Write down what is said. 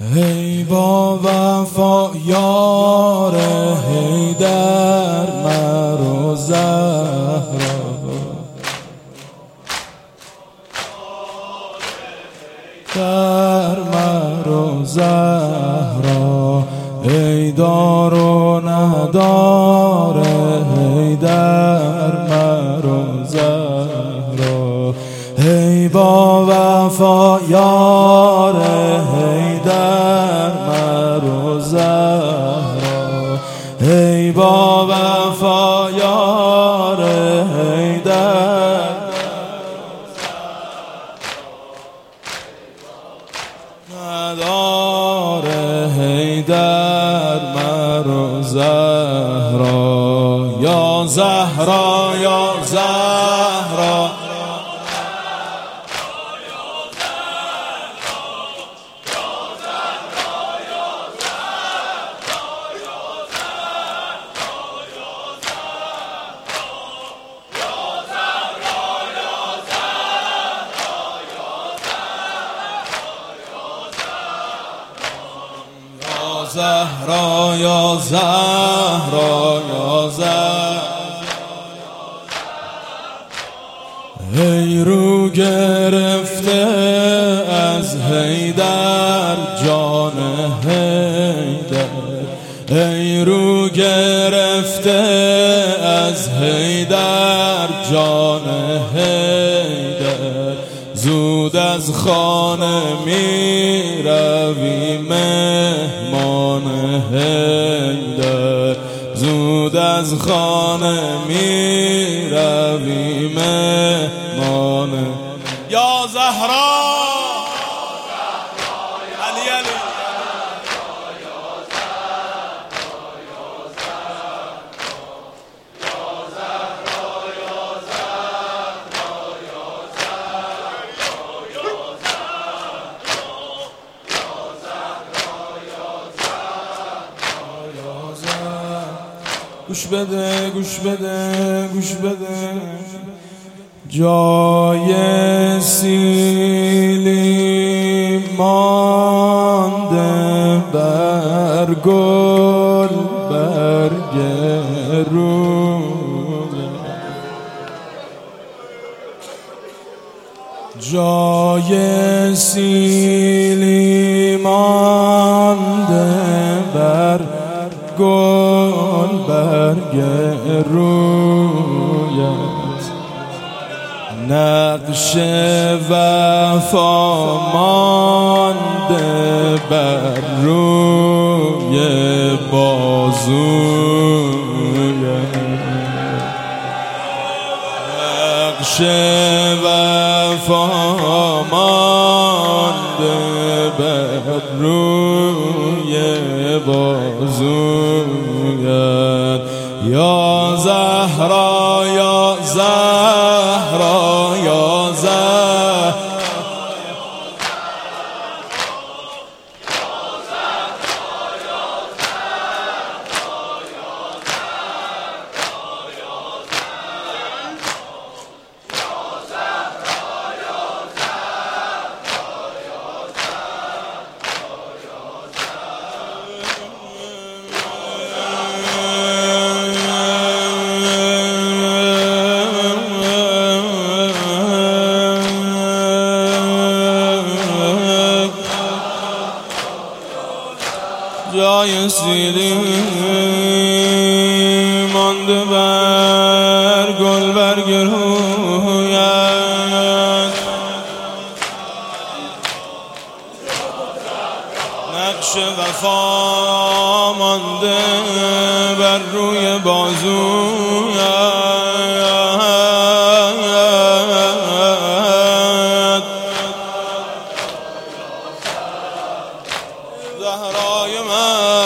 ای با وفا یار حیدر مرو زهرا، در مرو زهرا، ای دار و ندار حیدر مرو زهرا، ای با وفا یار حیدر مرو زهرا، ای با وفا یار حیدر ندار حیدر مرو زهرا، یا زهرا یا زهرا، زهرا یا زهرا یا زهرا، ای رو گرفته از حیدر جان حیدر، ای رو گرفته از حیدر جان حیدر، زود از خانه می روی مهمان حیدر، زود از خانه می روی مهمان یا زهرا علی علی گوش بده گوش بده گوش بده، جای سیلی مانده بر گل برگ روی، جای سیلی مانده بر گل برگ رویت، نقش وفا مانده بر روی بازویت، نقش وفا مانده بر روی بازویت، یا زهرا یا زهرا یا زهرا، جای سیلی مانده بر گل برگ رویت، نقش وفا مانده بر روی بازویت، زهرای من